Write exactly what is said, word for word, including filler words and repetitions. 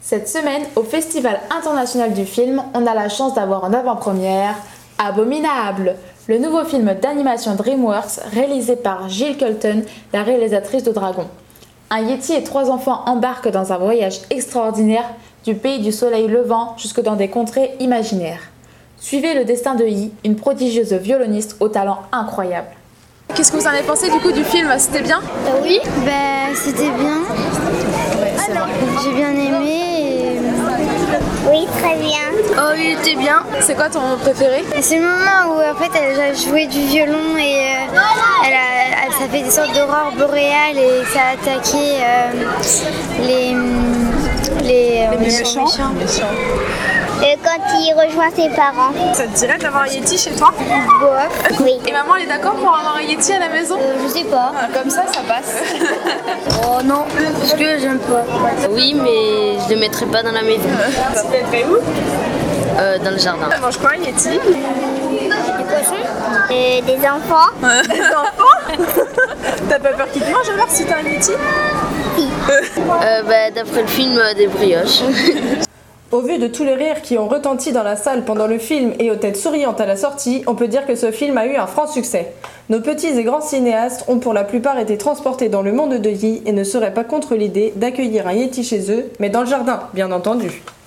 Cette semaine, au Festival international du film, on a la chance d'avoir en avant-première Abominable, le nouveau film d'animation DreamWorks réalisé par Jill Colton, la réalisatrice de Dragon. Un Yeti et trois enfants embarquent dans un voyage extraordinaire du pays du soleil levant jusque dans des contrées imaginaires. Suivez le destin de Yi, une prodigieuse violoniste au talent incroyable. Qu'est-ce que vous en avez pensé du coup du film? C'était bien? euh, Oui, bah, c'était bien. Ouais, c'est vrai. J'ai bien aimé. Et... Oui, très bien. Oh, il était bien. C'est quoi ton préféré? C'est le moment où en fait elle a joué du violon et euh, elle a, elle, ça fait des sortes d'aurores boréales et ça a attaqué euh, les, les, euh, Les méchants. méchants. méchants. Euh, quand il rejoint ses parents. Ça te dirait d'avoir un Yeti chez toi? Bof. Oui. Et maman, elle est d'accord pour avoir un Yeti à la maison? Euh, je sais pas. Comme ça, ça passe. Oh non, parce que j'aime pas. Oui, mais je le mettrai pas dans la maison. Ça te mettrait où? Euh, dans le jardin. Elle mange quoi, un Yeti? Des cochons. Et des enfants. Des enfants? T'as pas peur qu'il te mange alors si t'as un Yeti? Euh, bah, d'après le film, euh, des brioches. Au vu de tous les rires qui ont retenti dans la salle pendant le film et aux têtes souriantes à la sortie, on peut dire que ce film a eu un franc succès. Nos petits et grands cinéastes ont pour la plupart été transportés dans le monde de Yi et ne seraient pas contre l'idée d'accueillir un Yeti chez eux, mais dans le jardin, bien entendu.